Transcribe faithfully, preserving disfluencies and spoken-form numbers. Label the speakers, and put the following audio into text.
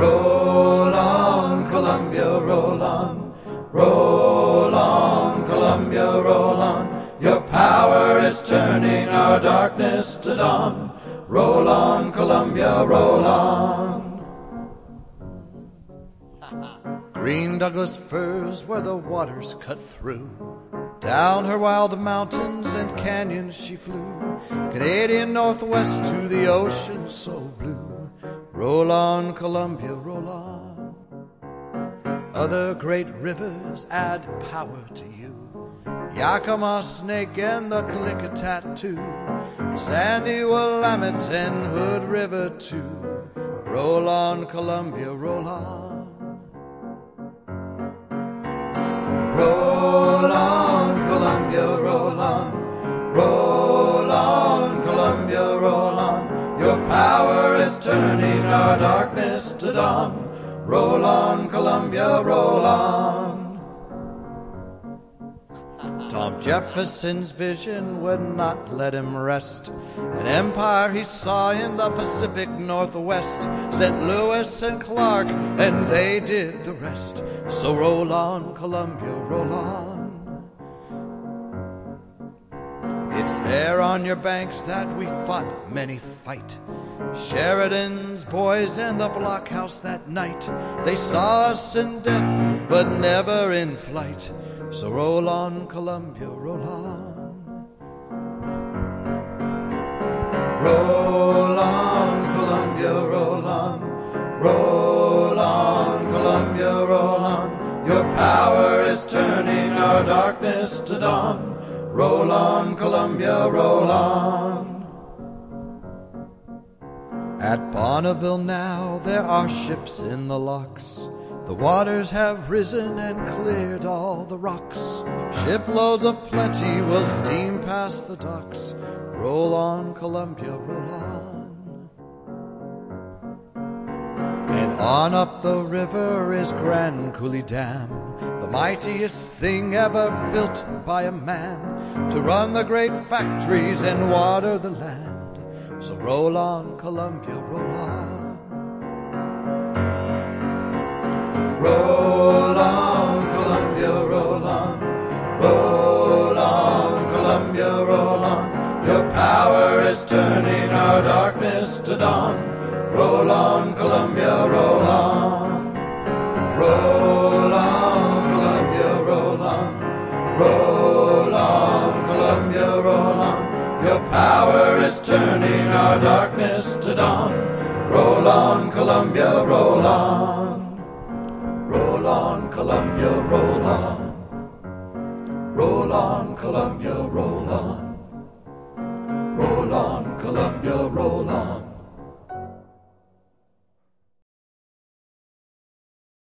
Speaker 1: Roll on, Columbia, roll on. Roll on, Columbia, roll on. Your power is turning our darkness to dawn. Roll on, Columbia, roll on. Green Douglas firs where the waters cut through. Down her wild mountains and canyons she flew. Canadian Northwest to the ocean so blue. Roll on, Columbia, roll on. Other great rivers add power to you. Yakima, Snake, and the Klickitat too. Sandy, Willamette, and Hood River too. Roll on, Columbia, roll on. Roll on, Columbia, roll on. Roll on, Columbia, roll on. Your power is turning our darkness to dawn. Roll on, Columbia, roll on. Tom Jefferson's vision would not let him rest. An empire he saw in the Pacific Northwest. Saint Louis and Clark, and they did the rest. So roll on, Columbia, roll on. It's there on your banks that we fought many fight. Sheridan's boys and the blockhouse that night. They saw us in death, but never in flight. So roll on, Columbia, roll on. Roll on, Columbia, roll on. Roll on, Columbia, roll on. Your power is turning our darkness to dawn. Roll on, Columbia, roll on. At Bonneville now there are ships in the locks. The waters have risen and cleared all the rocks. Shiploads of plenty will steam past the docks. Roll on, Columbia, roll on. And on up the river is Grand Coulee Dam, the mightiest thing ever built by a man, to run the great factories and water the land. So roll on, Columbia, roll on. Roll on, Columbia, roll on. Roll on, Columbia, roll on. Your power is turning our darkness to dawn. Roll on, Columbia, roll on. Roll on, Columbia, roll on. Roll on, Columbia, roll on. Your power is turning our darkness to dawn. Roll on, Columbia, roll on. Roll on, Columbia, roll on. Roll on, Columbia, roll on. Roll on, Columbia, roll on.